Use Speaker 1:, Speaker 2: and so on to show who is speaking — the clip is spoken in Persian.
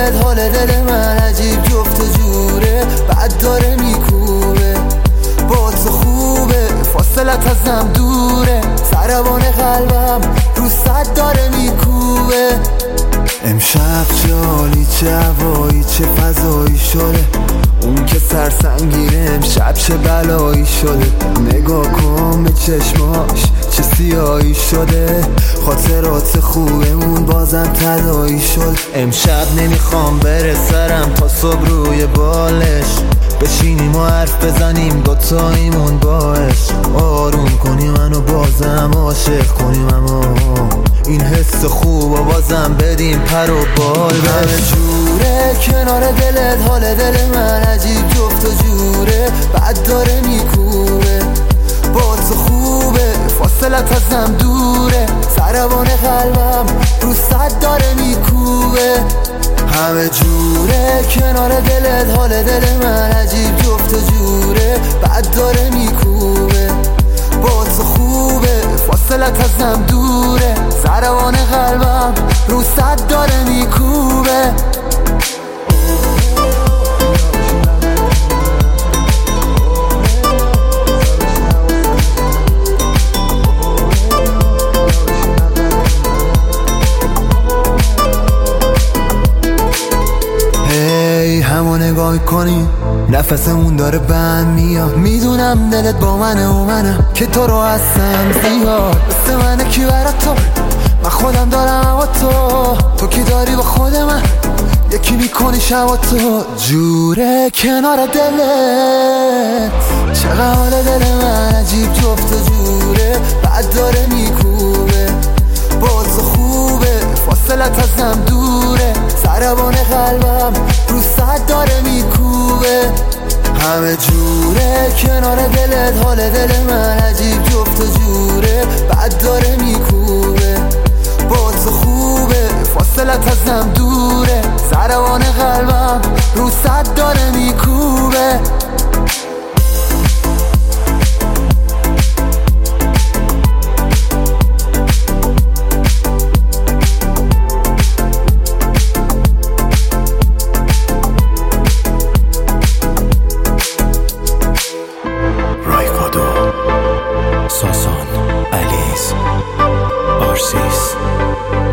Speaker 1: دلت حال دل من عجیب جفت و جوره، بعد داره میکوبه باز خوبه، فاصلت ازم دوره، سربان قلبم رو صد داره میکوبه. امشب چه حالی، چه هوایی، چه فضایی شده، اون که سرسنگینه امشب چه بلایی شده. نگاه کن به چشماش چه سیاهی شده، خاطرات خوبمون بازم تداعی شد. امشب نمیخوام بره سرم تا صبح روی بالش، بشینیم و حرف بزنیم دوتاییمون باش، آروم کنی منو بازم عاشق کنیم، اما این حس خوب و بازم بدیم پر و بال. همه جوره کنار دلت حال دل من عجیب جفت و جوره، بعد داره میکوبه باز خوبه، فاصلت ازم دوره، سربان قلبم رو صد داره میکوبه. همه جوره کنار دلت حال دل من عجیب جفت و جوره، بعد داره میکوبه باز خوبه، فاصلت ازم دوره، سربان قلبم رو صد داره میکوبه. همو نگاه کنی نفسمون داره بند میاد، میدونم دلت با منه و منم که تو رو هستم زیاد، مثل منه کی برات تو، من خودم دارم اما تو کی داری با خود من، یکی میکنی شبا تو. جوره کنار دلت چقدر حال دل من عجیب جفت و جوره، بعد داره میکوبه باز خوبه، فاصلت ازم دوره، سربان قلبم رو صد داره میکوبه. همه جوره کنار دلت حال دل من عجیب جفت و جوره، بعد داره میکوبه باز خوبه، فاصلت ازم دوره، سربان قلبم رو صد داره میکوبه.
Speaker 2: ساسان، علیز، آرسیس